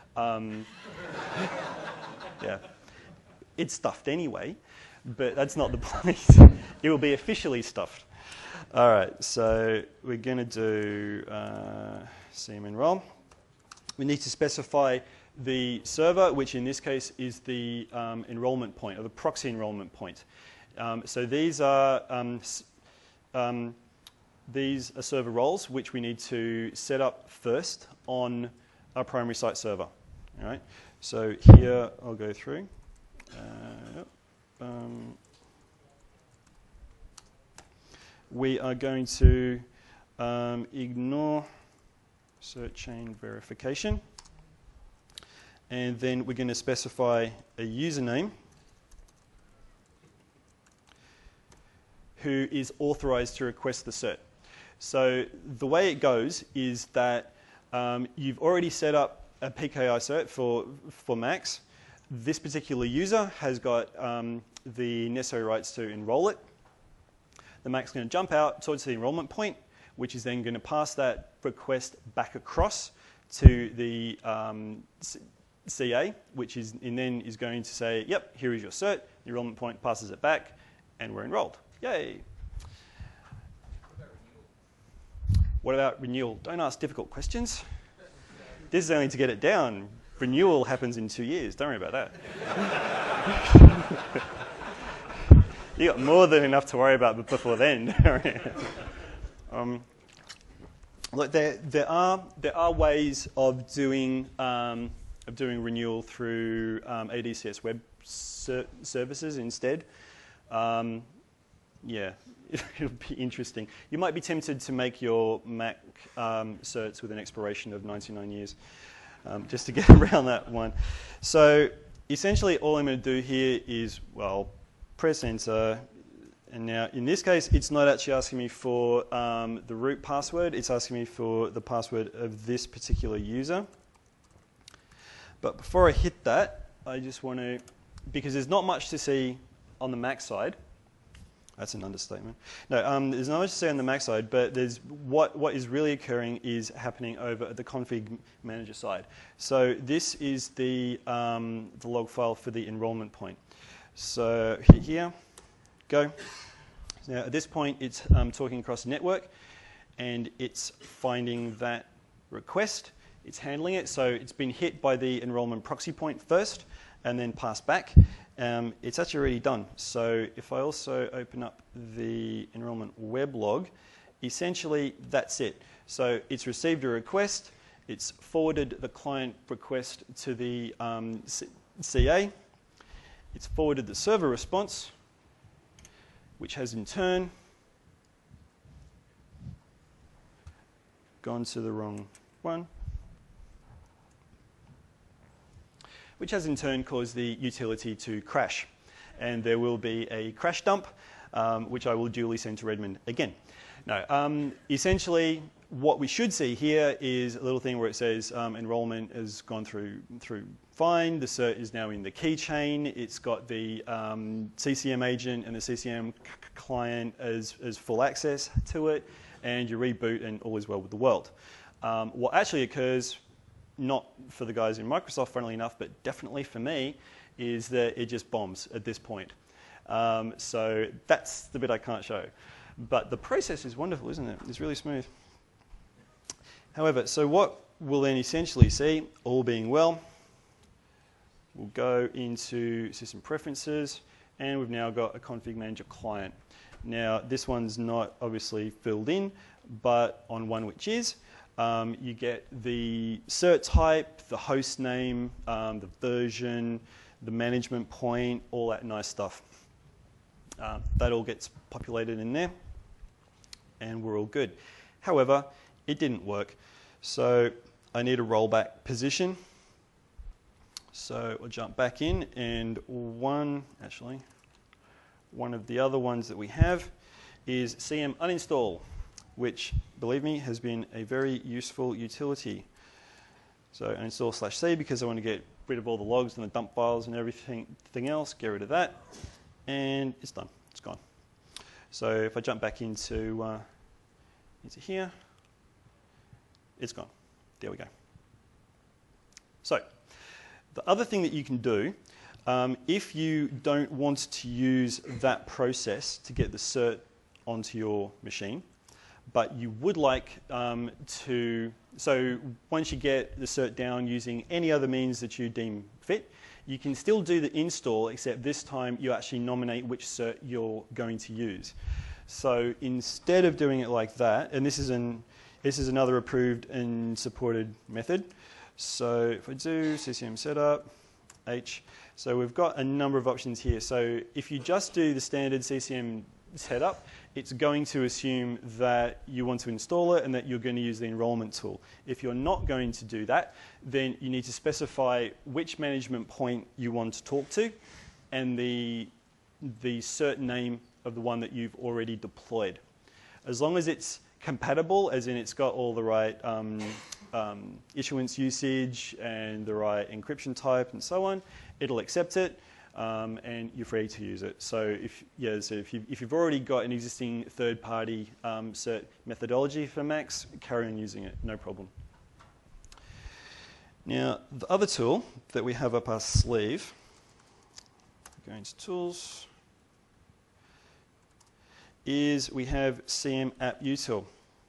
Yeah, it's stuffed anyway, but that's not the point. It will be officially stuffed. All right, so we're going to do CM enroll. We need to specify the server, which in this case is the enrollment point, or the proxy enrollment point. So these are server roles which we need to set up first on our primary site server. All right. So here I'll go through. We are going to ignore cert chain verification, and then we're going to specify a username who is authorized to request the cert. So the way it goes is that you've already set up a PKI cert for Macs. This particular user has got the necessary rights to enroll it. The Mac's going to jump out towards the enrollment point, which is then going to pass that request back across to the CA, which is then is going to say, yep, here is your cert. The enrollment point passes it back, and we're enrolled. Yay. What about renewal? Don't ask difficult questions. This is only to get it down. Renewal happens in 2 years. Don't worry about that. You got more than enough to worry about before then. Look, there are ways of doing renewal through ADCS web services instead. Yeah, it'll be interesting. You might be tempted to make your Mac certs with an expiration of 99 years, just to get around that one. So essentially all I'm going to do here is, well, press enter. And now in this case, it's not actually asking me for the root password. It's asking me for the password of this particular user. But before I hit that, I just want to, because there's not much to see on the Mac side. That's an understatement. No, there's not much to say on the Mac side, but there's what is really occurring is happening over at the config manager side. So this is the log file for the enrollment point. So hit here, go. Now at this point, it's talking across the network, and it's finding that request. It's handling it. So it's been hit by the enrollment proxy point first, and then passed back. It's actually already done. So if I also open up the enrollment weblog, essentially that's it. So it's received a request, it's forwarded the client request to the CA, it's forwarded the server response, which has in turn gone to the wrong one, which has in turn caused the utility to crash. And there will be a crash dump, which I will duly send to Redmond again. Now, essentially, what we should see here is a little thing where it says enrollment has gone through fine, the cert is now in the keychain, it's got the CCM agent and the CCM client as full access to it, and you reboot and all is well with the world. What actually occurs, not for the guys in Microsoft, funnily enough, but definitely for me, is that it just bombs at this point. So that's the bit I can't show. But the process is wonderful, isn't it? It's really smooth. However, so what we'll then essentially see, all being well, we'll go into System Preferences, and we've now got a Config Manager client. Now, this one's not obviously filled in, but on one which is, you get the cert type, the host name, the version, the management point, all that nice stuff. That all gets populated in there, and we're all good. However, it didn't work, so I need a rollback position. So we'll jump back in, and one of the other ones that we have is CM uninstall, which, believe me, has been a very useful utility. So uninstall /c because I want to get rid of all the logs and the dump files and everything else, get rid of that, and it's done, it's gone. So if I jump back into here, it's gone. There we go. So the other thing that you can do, if you don't want to use that process to get the cert onto your machine, but you would like so once you get the cert down using any other means that you deem fit, you can still do the install, except this time you actually nominate which cert you're going to use. So instead of doing it like that, and this is another approved and supported method. So if I do CCM setup, H, so we've got a number of options here. So if you just do the standard CCM setup, it's going to assume that you want to install it and that you're going to use the enrollment tool. If you're not going to do that, then you need to specify which management point you want to talk to and the cert name of the one that you've already deployed. As long as it's compatible, as in it's got all the right issuance usage and the right encryption type and so on, it'll accept it. And you're free to use it. So if you've already got an existing third-party cert methodology for Macs, carry on using it, no problem. Now, the other tool that we have up our sleeve, go into Tools, is we have CM App Util.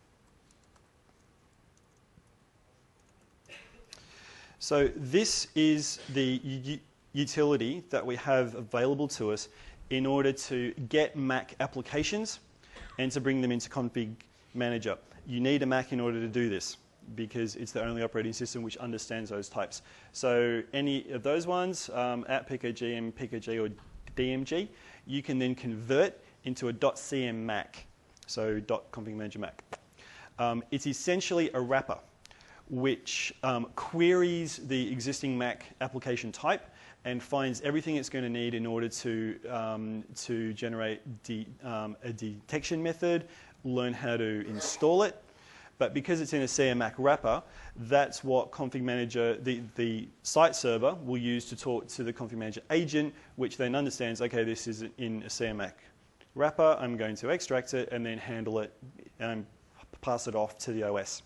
So this is the utility that we have available to us in order to get Mac applications and to bring them into Config Manager. You need a Mac in order to do this because it's the only operating system which understands those types. So any of those ones, at PKG, MPKG or DMG, you can then convert into a .cm Mac, so .config manager Mac. It's essentially a wrapper which queries the existing Mac application type and finds everything it's going to need in order to generate a detection method, learn how to install it. But because it's in a CMac wrapper, that's what Config Manager, the site server, will use to talk to the Config Manager agent, which then understands, okay, this is in a CMac wrapper, I'm going to extract it and then handle it and pass it off to the OS.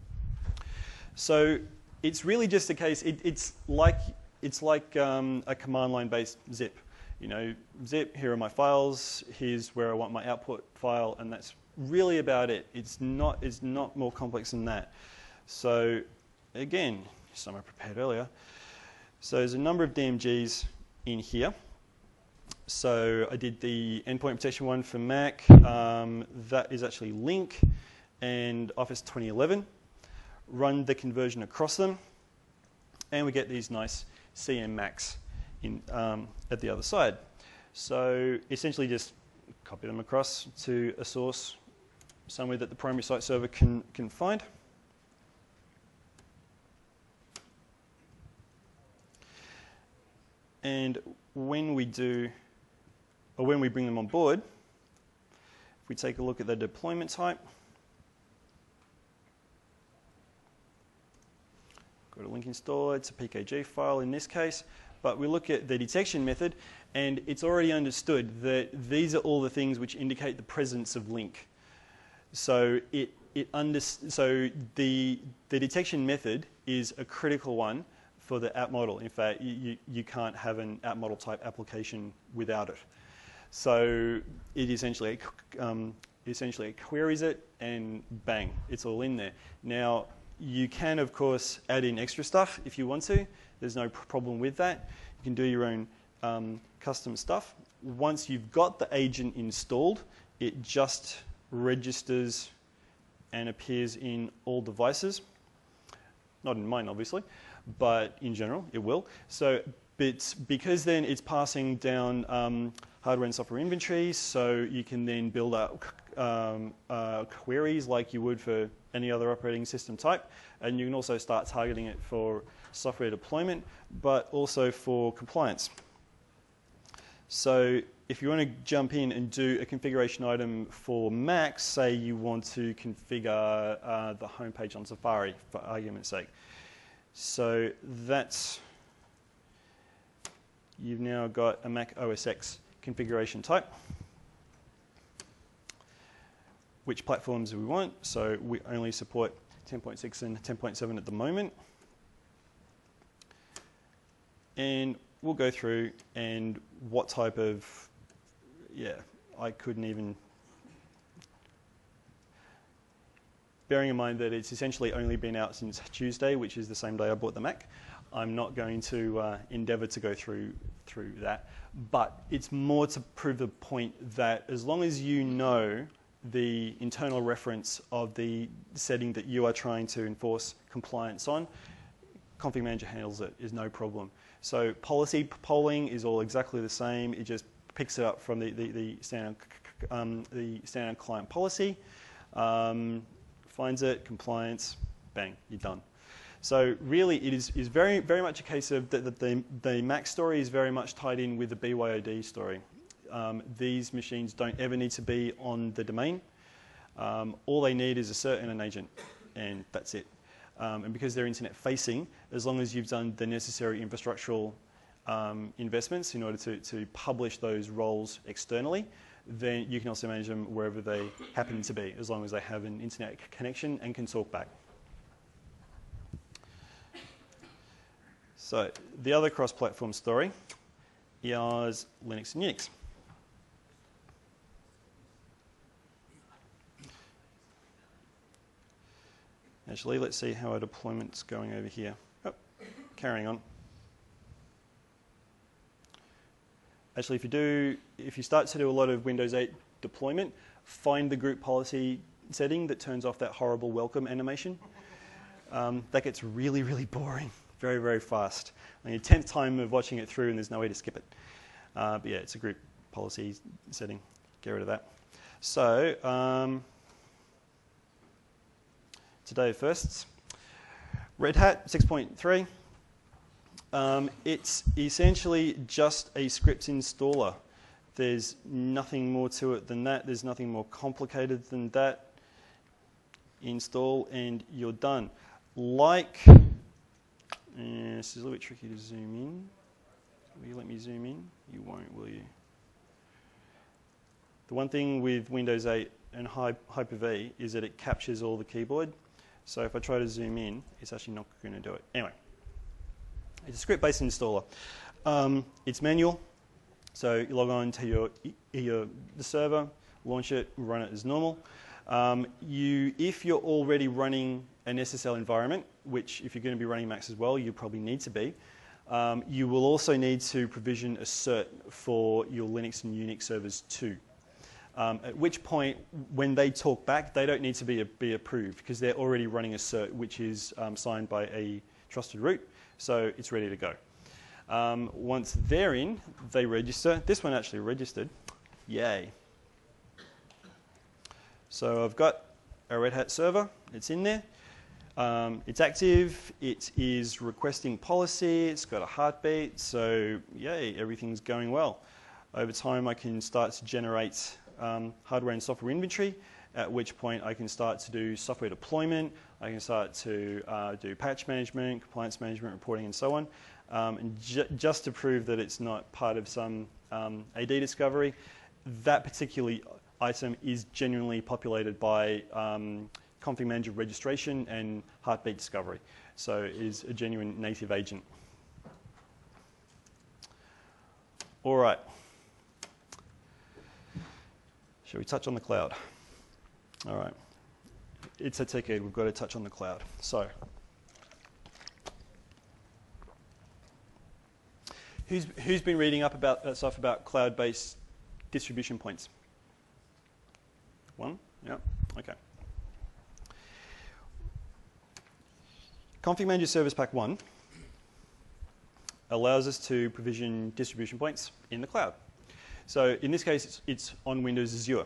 So it's really just a case, it's like a command line based zip. You know, zip, here are my files, here's where I want my output file, and that's really about it. It's not more complex than that. So again, some I prepared earlier. So there's a number of DMGs in here. So I did the endpoint protection one for Mac. That is actually Link and Office 2011. Run the conversion across them, and we get these nice CM Macs at the other side. So essentially just copy them across to a source somewhere that the primary site server can find. And when we bring them on board, if we take a look at the deployment type, got a link installer, it's a PKG file in this case, but we look at the detection method and it's already understood that these are all the things which indicate the presence of link. So the detection method is a critical one for the app model. In fact, you can't have an app model type application without it. So it essentially queries it and bang, it's all in there. Now, you can, of course, add in extra stuff if you want to. There's no problem with that. You can do your own custom stuff. Once you've got the agent installed, it just registers and appears in all devices. Not in mine, obviously, but in general, it will. So because then it's passing down hardware and software inventory, so you can then build up queries like you would for any other operating system type, and you can also start targeting it for software deployment, but also for compliance. So if you want to jump in and do a configuration item for Mac, say you want to configure the homepage on Safari, for argument's sake. So you've now got a Mac OS X configuration type. Which platforms do we want? So we only support 10.6 and 10.7 at the moment. And we'll go through and what type of, I couldn't even, bearing in mind that it's essentially only been out since Tuesday, which is the same day I bought the Mac. I'm not going to endeavour to go through that, but it's more to prove the point that as long as you know the internal reference of the setting that you are trying to enforce compliance on, Config Manager handles it, is no problem. So policy polling is all exactly the same. It just picks it up from the standard client policy, finds it, compliance, bang, you're done. So really, it is very, very much a case of the Mac story is very much tied in with the BYOD story. These machines don't ever need to be on the domain. All they need is a cert and an agent, and that's it. And because they're internet facing, as long as you've done the necessary infrastructural investments in order to publish those roles externally, then you can also manage them wherever they happen to be, as long as they have an internet connection and can talk back. So the other cross-platform story is Linux and Unix. Actually, let's see how our deployment's going over here. Oh, carrying on. Actually, if you start to do a lot of Windows 8 deployment, find the group policy setting that turns off that horrible welcome animation. That gets really, really boring very, very fast. On your 10th time of watching it through and there's no way to skip it. But yeah, it's a group policy setting. Get rid of that. So, today firsts. Red Hat 6.3. It's essentially just a script installer. There's nothing more to it than that. There's nothing more complicated than that. Install and you're done. This is a little bit tricky to zoom in. Will you let me zoom in? You won't, will you? The one thing with Windows 8 and Hyper-V is that it captures all the keyboard. So if I try to zoom in, it's actually not going to do it. Anyway, it's a script-based installer. It's manual, so you log on to the server, launch it, run it as normal. If you're already running an SSL environment, which if you're going to be running Macs as well, you probably need to be, you will also need to provision a cert for your Linux and Unix servers too. At which point, when they talk back, they don't need to be approved because they're already running a cert which is signed by a trusted root, so it's ready to go. Once they're in, they register. This one actually registered. Yay. So I've got a Red Hat server. It's in there. It's active. It is requesting policy. It's got a heartbeat. So yay, everything's going well. Over time, I can start to generate hardware and software inventory, at which point I can start to do software deployment. I can start to do patch management, compliance management, reporting, and so on. And just to prove that it's not part of some AD discovery, that particular item is genuinely populated by Config Manager registration and heartbeat discovery. So it is a genuine native agent. All right. Shall we touch on the cloud? All right. It's a ticket. We've got to touch on the cloud. So, who's been reading up about stuff about cloud-based distribution points? One? Yeah. Okay. Config Manager Service Pack 1 allows us to provision distribution points in the cloud. So in this case, it's on Windows Azure.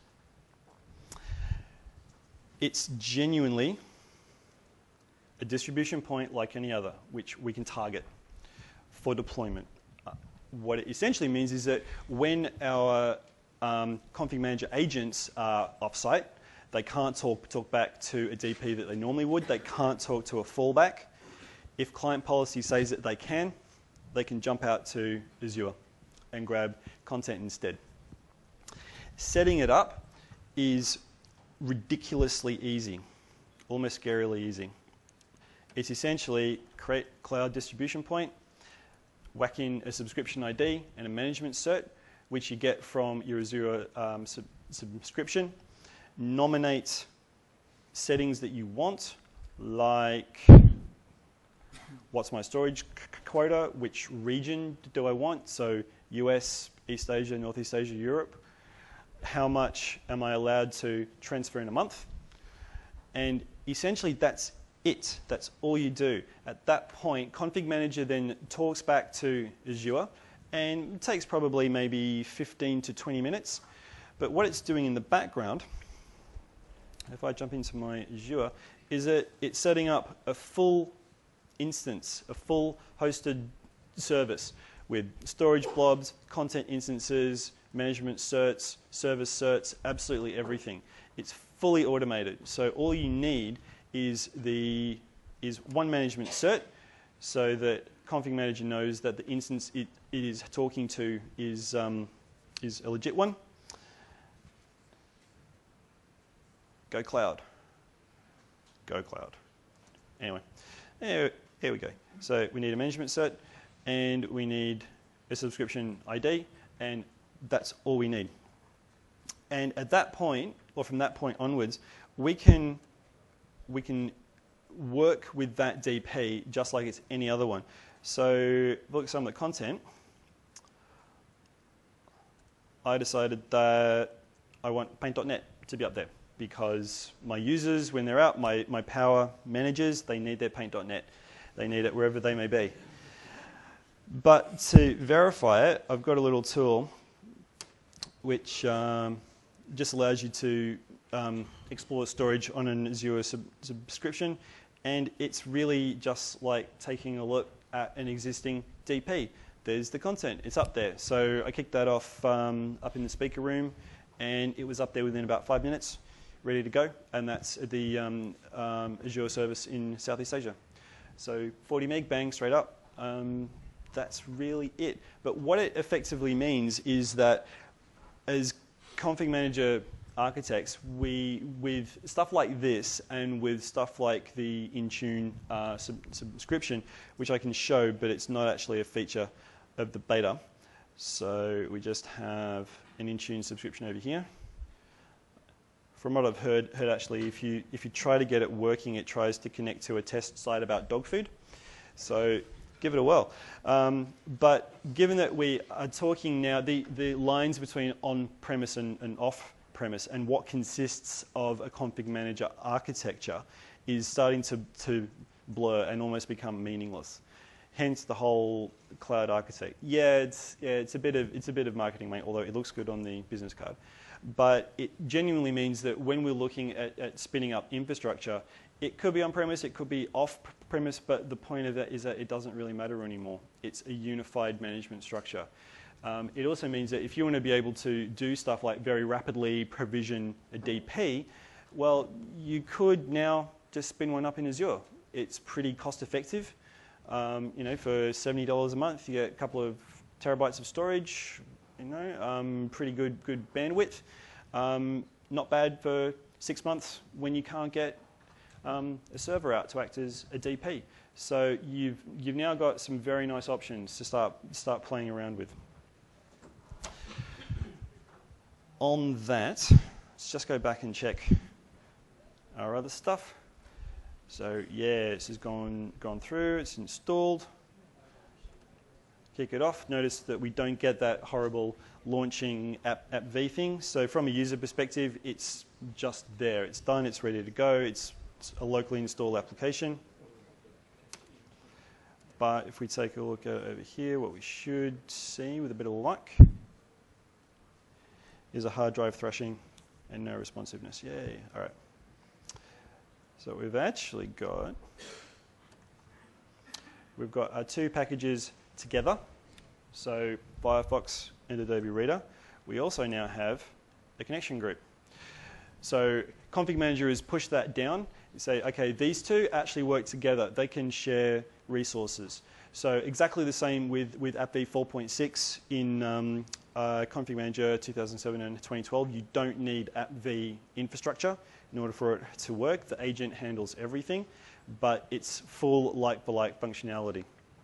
It's genuinely a distribution point like any other, which we can target for deployment. What it essentially means is that when our Config Manager agents are offsite, they can't talk back to a DP that they normally would. They can't talk to a fallback. If client policy says that they can jump out to Azure and grab content instead. Setting it up is ridiculously easy. almost scarily easy. It's essentially create cloud distribution point, whack in a subscription ID and a management cert, which you get from your Azure subscription. Nominate settings that you want, like what's my storage quota, which region do I want, so US, East Asia, Northeast Asia, Europe. How much am I allowed to transfer in a month? And essentially that's it. That's all you do. At that point, Config Manager then talks back to Azure, and it takes probably maybe 15 to 20 minutes. But what it's doing in the background, if I jump into my Azure, is that it's setting up a full instance, a full hosted service with storage blobs, content instances, management certs, service certs, absolutely everything. It's fully automated. So all you need is one management cert, so that Config Manager knows that the instance it is talking to is a legit one. Go cloud. Go cloud. Anyway, here we go. So we need a management cert, and we need a subscription ID, and that's all we need. And at that point, or from that point onwards, we can work with that DP just like it's any other one. So look at some of the content. I decided that I want paint.net to be up there because my users, when they're out, my power managers, they need their paint.net. They need it wherever they may be. But to verify it, I've got a little tool which just allows you to explore storage on an Azure subscription, and it's really just like taking a look at an existing DP. There's the content, it's up there. So I kicked that off up in the speaker room, and it was up there within about 5 minutes, ready to go, and that's the Azure service in Southeast Asia. So 40 meg, bang, straight up. That's really it. But what it effectively means is that as Config Manager architects, with stuff like this and with stuff like the Intune subscription, which I can show, but it's not actually a feature of the beta. So we just have an Intune subscription over here. From what I've heard actually, if you try to get it working, it tries to connect to a test site about dog food. So give it a whirl. But given that we are talking now, the lines between on-premise and off-premise and what consists of a Config Manager architecture is starting to blur and almost become meaningless. Hence the whole cloud architect. Yeah, it's a bit of marketing, mate, although it looks good on the business card. But it genuinely means that when we're looking at spinning up infrastructure, it could be on-premise, it could be off-premise, but the point of that is that it doesn't really matter anymore. It's a unified management structure. It also means that if you want to be able to do stuff like very rapidly provision a DP, well, you could now just spin one up in Azure. It's pretty cost-effective. For $70 a month, you get a couple of terabytes of storage. Pretty good bandwidth. Not bad for 6 months when you can't get a server out to act as a DP. So you've now got some very nice options to start playing around with. On that, let's just go back and check our other stuff. So yeah, this has gone through. It's installed. Kick it off. Notice that we don't get that horrible launching app V thing. So from a user perspective, it's just there. It's done. It's ready to go. It's a locally installed application. But if we take a look over here, what we should see with a bit of luck is a hard drive thrashing and no responsiveness. Yay. All right. So we've actually got our two packages together. So Firefox and Adobe Reader. We also now have a connection group. So Config Manager has pushed that down. You say, okay, these two actually work together. They can share resources. So exactly the same with AppV 4.6 in Config Manager 2007 and 2012. You don't need AppV infrastructure in order for it to work. The agent handles everything, but it's full like-for-like functionality.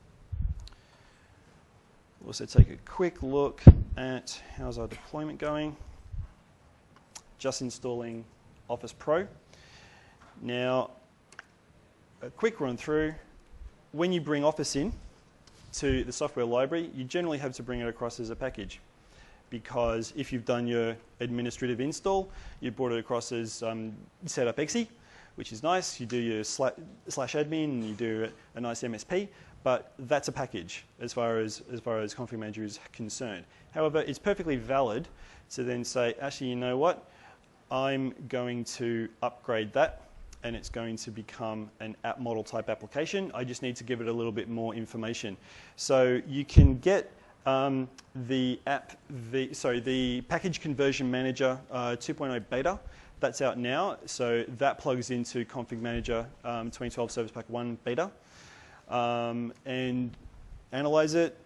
We'll also take a quick look at how's our deployment going. Just installing Office Pro. Now, a quick run through. When you bring Office in to the software library, you generally have to bring it across as a package, because if you've done your administrative install, you brought it across as setup.exe, which is nice. You do your /admin and you do a nice MSP, but that's a package as far as Config Manager is concerned. However, it's perfectly valid to then say, actually, you know what? I'm going to upgrade that, and it's going to become an app model type application. I just need to give it a little bit more information. So you can get the Package Conversion Manager 2.0 beta. That's out now. So that plugs into Config Manager 2012 Service Pack 1 beta. And analyze it,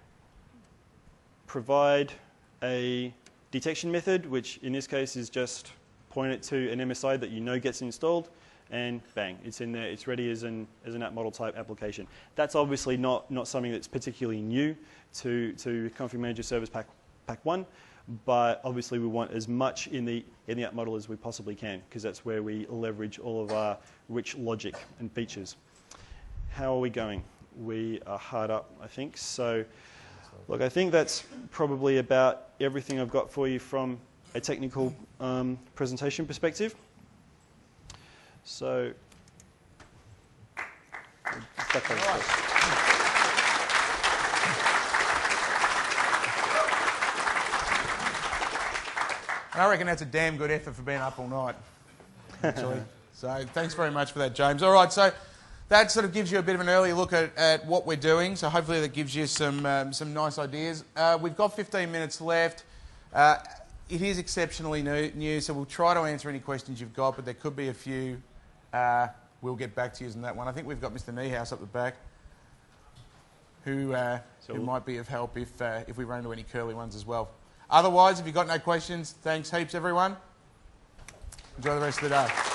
provide a detection method, which in this case is just point it to an MSI that you know gets installed, and bang, it's in there. It's ready as an app model type application. That's obviously not something that's particularly new to Config Manager Service Pack 1, but obviously we want as much in the app model as we possibly can, because that's where we leverage all of our rich logic and features. How are we going? We are hard up, I think. So, look, I think that's probably about everything I've got for you from a technical presentation perspective. So, I reckon that's a damn good effort for being up all night, actually. So thanks very much for that, James. All right, so that sort of gives you a bit of an early look at what we're doing. So hopefully that gives you some nice ideas. We've got 15 minutes left. It is exceptionally new, so we'll try to answer any questions you've got, but there could be a few. We'll get back to you on that one. I think we've got Mr. Niehaus up the back, who might be of help if we run into any curly ones as well. Otherwise, if you've got no questions, thanks heaps, everyone. Enjoy the rest of the day.